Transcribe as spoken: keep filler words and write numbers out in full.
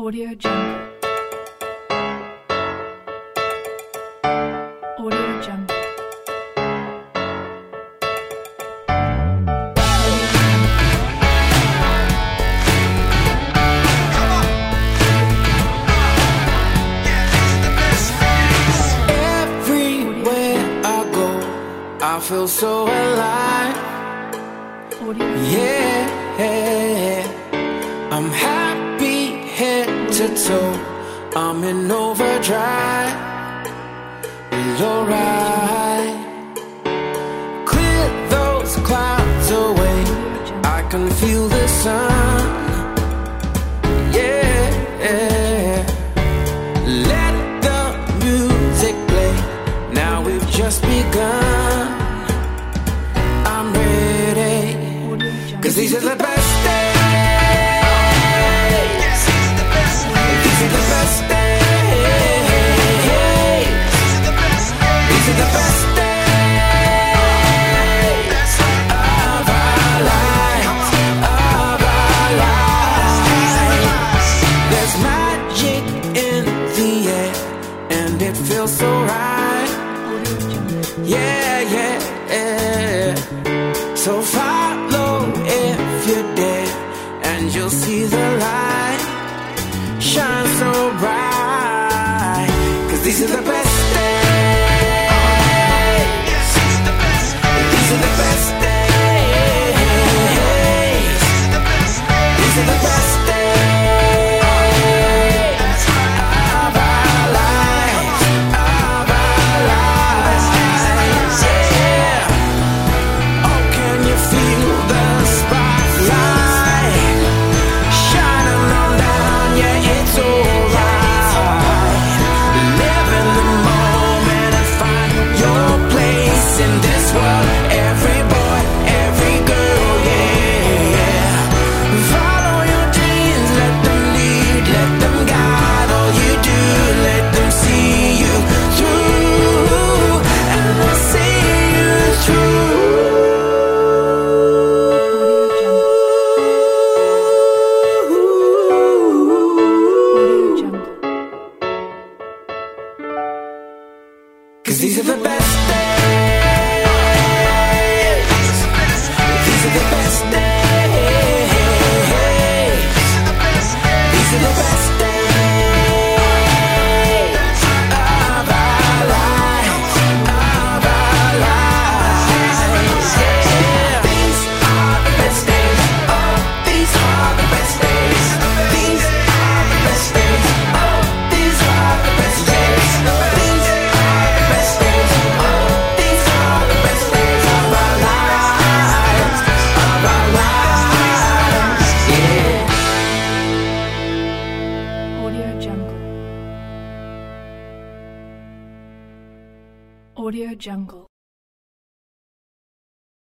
Audio Jungle. Audio Jungle. Everywhere I go, I feel so alive. Audio. Yeah, I'm happy head to toe. I'm in overdrive. It's alright. Clear those clouds away. I can feel the sun. Yeah, let the music play. Now we've just begun. I'm ready, 'cause these are the best days. These are the best days. These are the best days. These are the best days of our lives, of our lives. There's magic in the air, and it feels so right. Yeah, yeah, yeah. So follow if you dare, and you'll see the light shine so bright. 'Cause these are the best days. These are the best days. These are the best days. These are the best days of our lives, of our lives. Yeah. Oh, can you feel the spotlight shining on down? Yeah, it's alright. Live in the moment and find your place in this world. Every boy, every girl, yeah. Follow your dreams, let them lead, let them guide. All you do, let them see you through, and they'll see you through. Audio Jungle. 'Cause these are the best days. These are the best days. These are the best days of our lives, of our lives. Yeah. These are the best days. Oh, these are the best days. These are the best days. Oh, these are the best days. These are the best days. Oh, these are the best days of our lives, of our lives. Yeah. Audio Jungle. Audio Jungle.